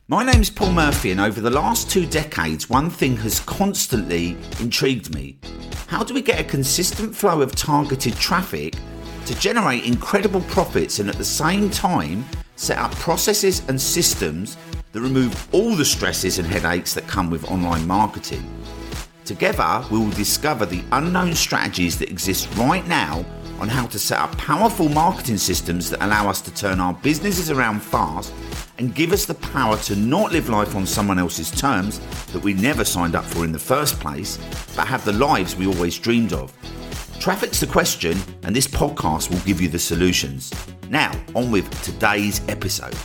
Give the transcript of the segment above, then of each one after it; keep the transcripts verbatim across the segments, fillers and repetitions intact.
My name's Paul Murphy, and over the last two decades, one thing has constantly intrigued me. How do we get a consistent flow of targeted traffic to generate incredible profits and at the same time set up processes and systems that remove all the stresses and headaches that come with online marketing? Together, we will discover the unknown strategies that exist right now on how to set up powerful marketing systems that allow us to turn our businesses around fast and give us the power to not live life on someone else's terms that we never signed up for in the first place, but have the lives we always dreamed of. Traffic's the question, and this podcast will give you the solutions. Now, on with today's episode.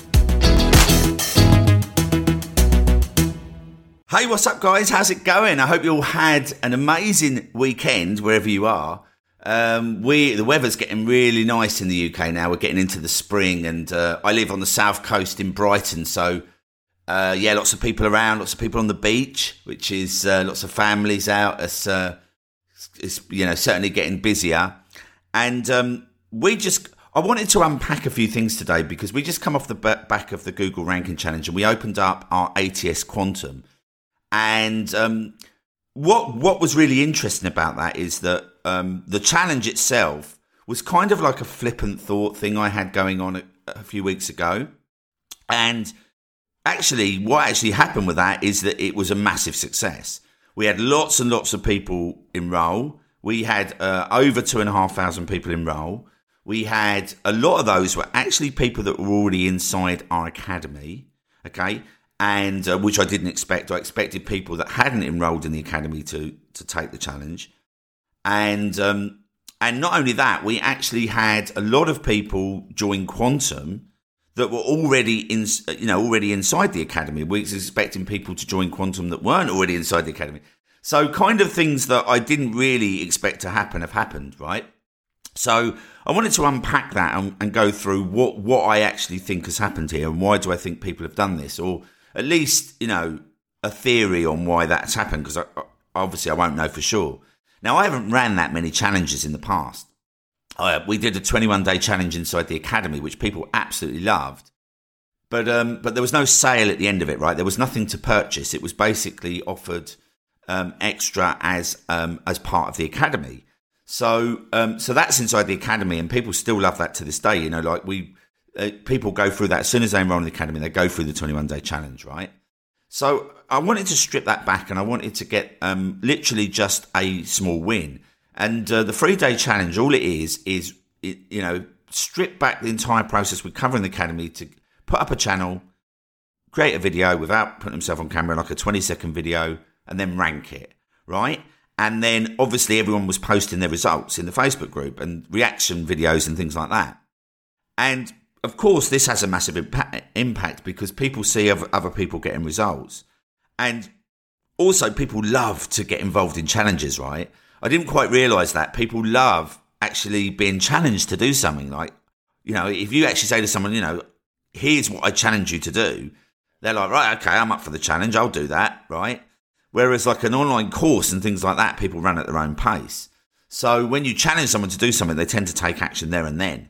Hey, what's up, guys? How's it going? I hope you all had an amazing weekend wherever you are. Um, we the weather's getting really nice in the U K now. We're getting into the spring, and uh, I live on the south coast in Brighton, so uh, yeah, lots of people around, lots of people on the beach, which is uh, lots of families out. It's, uh, it's you know certainly getting busier, and um, we just I wanted to unpack a few things today because we just come off the back of the Google Ranking Challenge, and we opened up our A T S Quantum, and um, what what was really interesting about that is that. Um, the challenge itself was kind of like a flippant thought thing I had going on a, a few weeks ago. And actually, what actually happened with that is that it was a massive success. We had lots and lots of people enroll. We had uh, over two and a half thousand people enroll. We had a lot of those were actually people that were already inside our academy. Okay. And uh, which I didn't expect. I expected people that hadn't enrolled in the academy to, to take the challenge. And um, and not only that, we actually had a lot of people join Quantum that were already in, you know, already inside the academy. We were expecting people to join Quantum that weren't already inside the academy. So kind of things that I didn't really expect to happen have happened, right? So I wanted to unpack that and, and go through what, what I actually think has happened here and why do I think people have done this, or at least, you know, a theory on why that's happened, because I, obviously I won't know for sure. Now, I haven't ran that many challenges in the past. Uh, we did a twenty-one day challenge inside the academy, which people absolutely loved. But um, but there was no sale at the end of it, right? There was nothing to purchase. It was basically offered um, extra as um, as part of the academy. So um, so that's inside the academy, and people still love that to this day. You know, like we uh, people go through that as soon as they enroll in the academy, they go through the twenty-one day challenge, right? So I wanted to strip that back, and I wanted to get um, literally just a small win. And uh, the three-day challenge, all it is, is, it, you know, strip back the entire process we cover in the academy to put up a channel, create a video without putting himself on camera, like a twenty-second video, and then rank it, right? And then, obviously, everyone was posting their results in the Facebook group and reaction videos and things like that. And of course, this has a massive impact, impact because people see other, other people getting results. And also, people love to get involved in challenges, right? I didn't quite realise that. People love actually being challenged to do something. Like, you know, if you actually say to someone, you know, here's what I challenge you to do, they're like, right, okay, I'm up for the challenge, I'll do that, right? Whereas like an online course and things like that, people run at their own pace. So when you challenge someone to do something, they tend to take action there and then.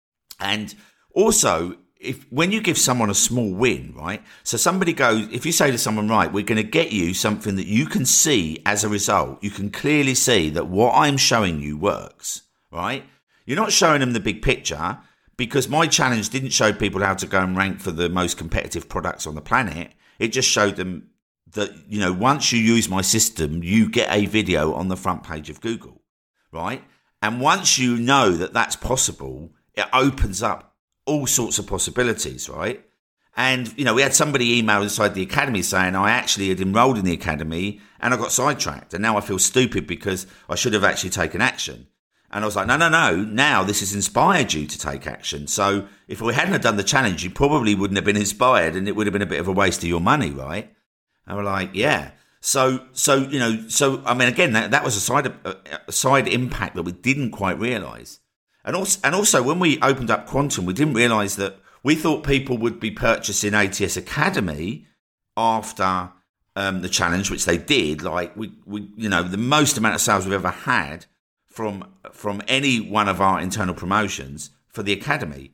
And also, if when you give someone a small win, right? So somebody goes, if you say to someone, right, we're going to get you something that you can see as a result. You can clearly see that what I'm showing you works, right? You're not showing them the big picture, because my challenge didn't show people how to go and rank for the most competitive products on the planet. It just showed them that, you know, once you use my system, you get a video on the front page of Google, right? And once you know that that's possible, it opens up all sorts of possibilities, right? And, you know, we had somebody email inside the academy saying I actually had enrolled in the academy and I got sidetracked. And now I feel stupid because I should have actually taken action. And I was like, no, no, no. Now this has inspired you to take action. So if we hadn't have done the challenge, you probably wouldn't have been inspired and it would have been a bit of a waste of your money, right? And we're like, yeah. So, so you know, so, I mean, again, that, that was a side, a side impact that we didn't quite realise. And also, and also, when we opened up Quantum, we didn't realise that we thought people would be purchasing A T S Academy after um, the challenge, which they did. Like we, we, you know, the most amount of sales we've ever had from from any one of our internal promotions for the academy.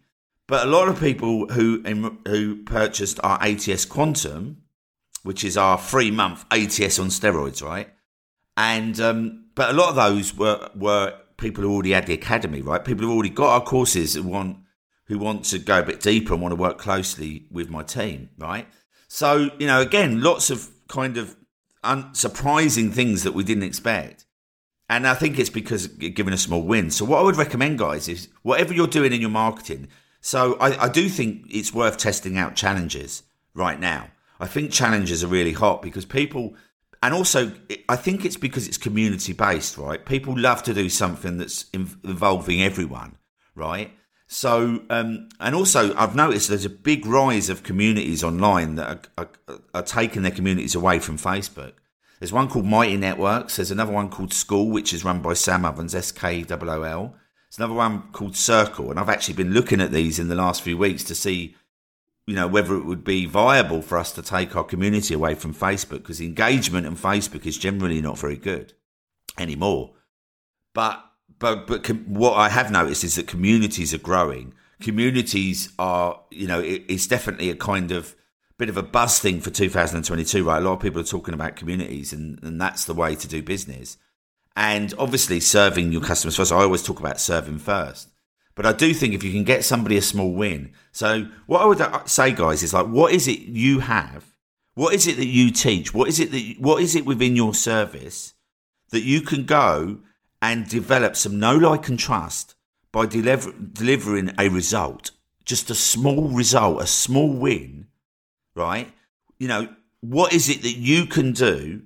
But a lot of people who who purchased our A T S Quantum, which is our free month A T S on steroids, right? And um, but a lot of those were were people who already had the academy, right? People who already got our courses who want who want to go a bit deeper and want to work closely with my team, right? So, you know, again, lots of kind of un- surprising things that we didn't expect. And I think it's because giving a small win. So what I would recommend, guys, is whatever you're doing in your marketing. So I, I do think it's worth testing out challenges right now. I think challenges are really hot because people, and also I think it's because it's community based, right? People love to do something that's involving everyone, right? So, um, and also I've noticed there's a big rise of communities online that are, are, are taking their communities away from Facebook. There's one called Mighty Networks. There's another one called School, which is run by Sam Ovens, S K O O L. There's another one called Circle. And I've actually been looking at these in the last few weeks to see, you know, whether it would be viable for us to take our community away from Facebook, because engagement on Facebook is generally not very good anymore. But, but, but com- what I have noticed is that communities are growing. Communities are, you know, it, it's definitely a kind of bit of a buzz thing for two thousand twenty-two, right? A lot of people are talking about communities, and, and that's the way to do business. And obviously serving your customers first. I always talk about serving first. But I do think if you can get somebody a small win. So what I would say, guys, is like, what is it you have? What is it that you teach? What is it that, what is it within your service that you can go and develop some know, like, and trust by deliver, delivering a result? Just a small result, a small win. Right? You know, what is it that you can do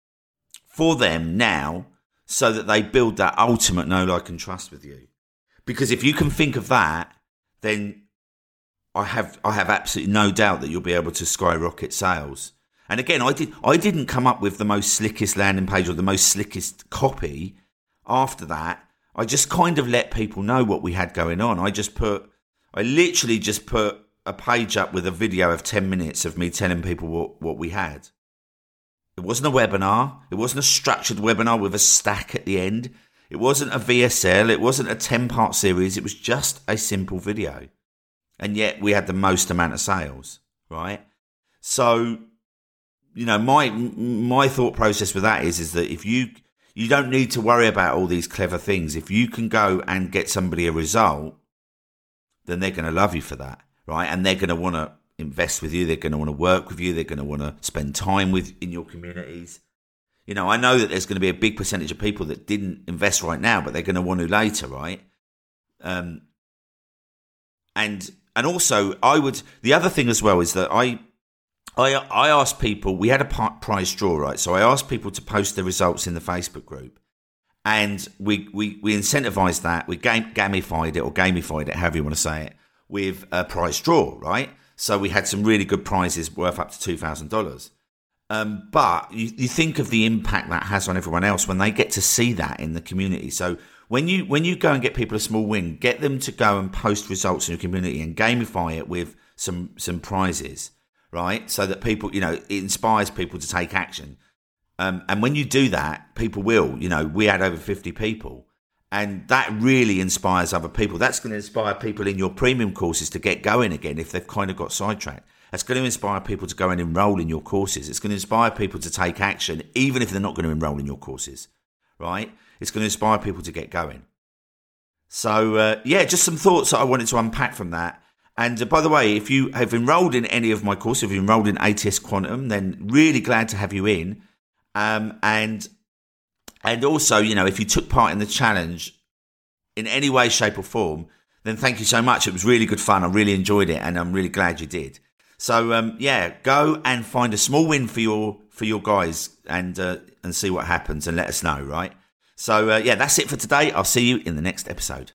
for them now so that they build that ultimate know, like, and trust with you? Because if you can think of that, then I have I have absolutely no doubt that you'll be able to skyrocket sales. And again, I did I didn't come up with the most slickest landing page or the most slickest copy. After that, I just kind of let people know what we had going on. I just put I literally just put a page up with a video of ten minutes of me telling people what, what we had. It wasn't a webinar. It wasn't a structured webinar with a stack at the end. It wasn't a V S L. It wasn't a ten-part series. It was just a simple video. And yet we had the most amount of sales, right? So, you know, my my thought process with that is, is that if you, you don't need to worry about all these clever things. If you can go and get somebody a result, then they're going to love you for that. Right, and they're going to want to invest with you. They're going to want to work with you. They're going to want to spend time with in your communities. You know, I know that there's going to be a big percentage of people that didn't invest right now, but they're going to want to later, right? Um, and and also, I would. The other thing as well is that I, I, I asked people. We had a prize draw, right? So I asked people to post their results in the Facebook group, and we we we incentivized that. We game, gamified it or gamified it, however you want to say it, with a prize draw, right? So we had some really good prizes worth up to two thousand dollars. Um, but you, you think of the impact that has on everyone else when they get to see that in the community. So when you when you go and get people a small win, get them to go and post results in your community and gamify it with some some prizes, right? So that people, you know, it inspires people to take action. Um, and when you do that, people will. You know, we had over fifty people. And that really inspires other people. That's going to inspire people in your premium courses to get going again if they've kind of got sidetracked. That's going to inspire people to go and enroll in your courses. It's going to inspire people to take action, even if they're not going to enroll in your courses, right? It's going to inspire people to get going. So, uh, yeah, just some thoughts that I wanted to unpack from that. And uh, by the way, if you have enrolled in any of my courses, if you've enrolled in A T S Quantum, then really glad to have you in. Um, and... And also, you know, if you took part in the challenge in any way, shape or form, then thank you so much. It was really good fun. I really enjoyed it and I'm really glad you did. So, um, yeah, go and find a small win for your for your guys and uh, and see what happens and let us know, right? So, uh, yeah, that's it for today. I'll see you in the next episode.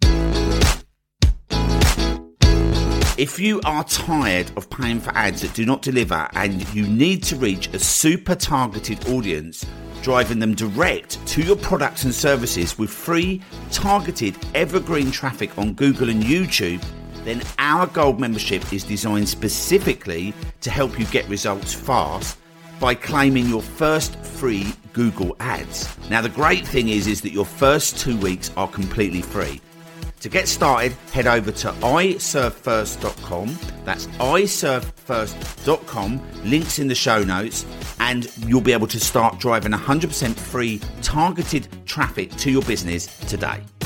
If you are tired of paying for ads that do not deliver and you need to reach a super targeted audience, driving them direct to your products and services with free, targeted, evergreen traffic on Google and YouTube, then our Gold membership is designed specifically to help you get results fast by claiming your first free Google ads. Now, the great thing is, is that your first two weeks are completely free. To get started, head over to i serve first dot com. That's i serve first dot com. Links in the show notes, and you'll be able to start driving one hundred percent free targeted traffic to your business today.